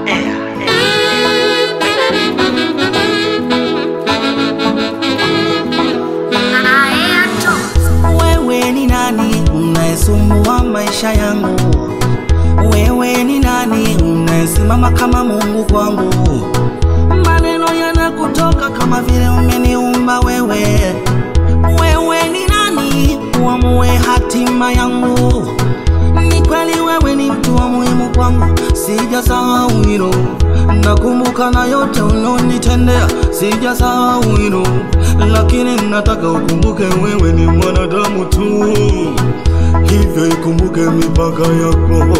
Wewe ni nani unayesumbua maisha yangu? Wewe ni nani unayesimama kama Mungu kwangu? Maneno yanakutoka kama vile umeniumba wewe. Wewe ni nani uamue hatima yangu? Ni kweli wewe ni mtu wa muhimu kwangu, sijasahau hilo. Nakumbuka na yote unonitendea, sijasahau hilo. Lakini nataka ukumbuke wewe ni mwanadamu tu, hivyo ikumbuke mipaka yako.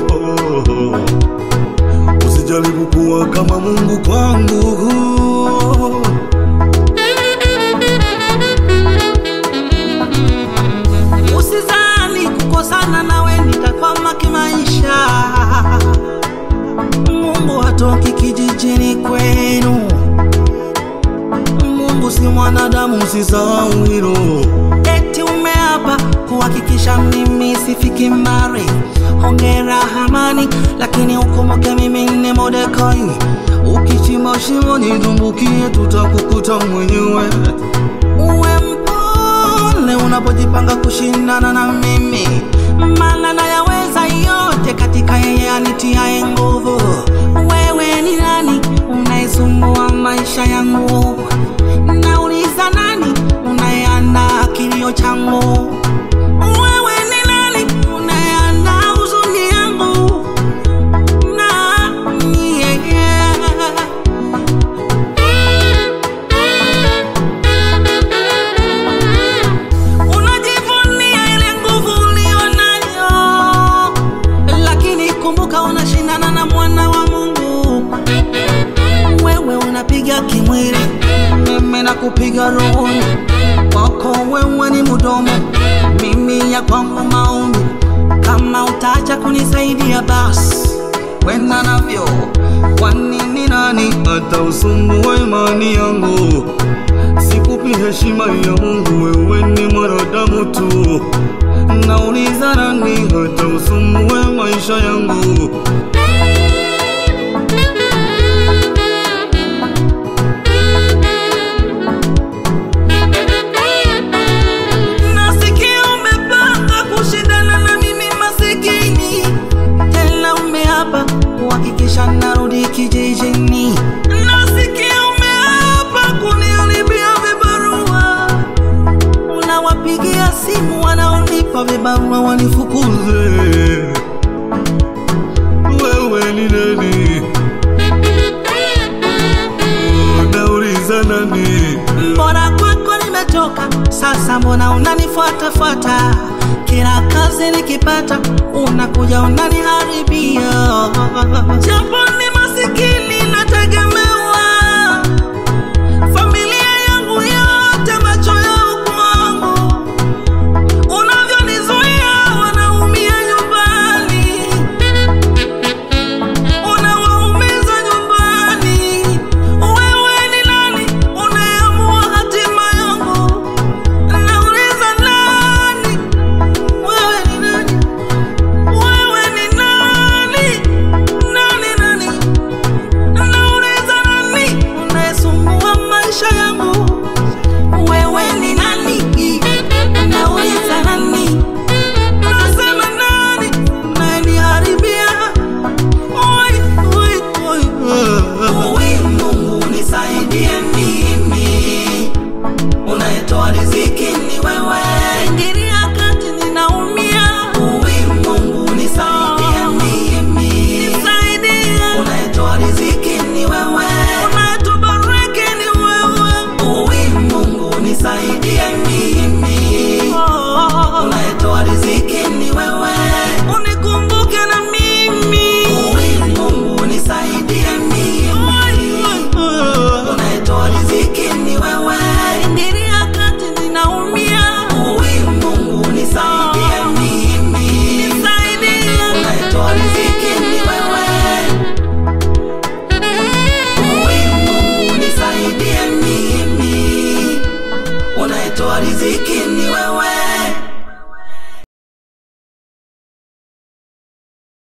Usijaribu kuwa kama Mungu kwangu. Usizani kukosana nawe nitakwama kimaisha. Mungu hatoki kijijini kwenu. Mungu si mwanadamu, usisahau hilo. Eti umeapa kuhakikisha mimi sifiki mbali. Hongera Hamani, lakini ukumbuke mimi ni Mordekai. Ukichimba shimo nidumbukie, tutakukuta mwenyewe. Uwe mpole unapojipanga kushindana na mimi, maana nayaweza yote katika yeye anitiaye nguvu. Wewe ni nani unayesumbua maisha yangu? Nauliza, nani unayeandaa kilio changu? Wewe ni nani unayeandaa huzuni yangu? Unajivunia ile nguvu ulionayo, lakini kumbuka unashindana na mwana wa Mungu. Wewe unapiga kimwili, mimi nakupiga rohoni. Wako wewe ni mdomo, mimi ya kwangu maombi. Kama utaacha kunisaidia basi wenda navyo. Kwani ni nani hata usumbue imani yangu? Sikupi heshima ya Mungu, wewe ni mwanadamu tu. Nauliza, nani hata usumbue maisha yangu? Kuhakikisha narudi kijijini. Nasikia umeapa kuniharibia vibarua. Unawapigia simu wanaonipa vibarua wanifukuze. Wewe ni nani? Nauliza, nani? Mbona kwako nimetoka, sasa mbona unanifuata? Kila kazi nikipata unakuja unaniharibia. Japo ni masikini nategemewa, familia yangu yote macho yao kwangu. Unavyonizuia wanaumia nyumbani, unawaumiza nyumbani. Wewe ni nani unayeamua hatima yangu? Nauliza, nani? Wewe ni nani? Wewe ni nani? Nani? Nauliza, nani unayesumbua maisha yangu? Wewe ni nani? Nauliza, nani? Nasema, nani unayeniharibia? Oi.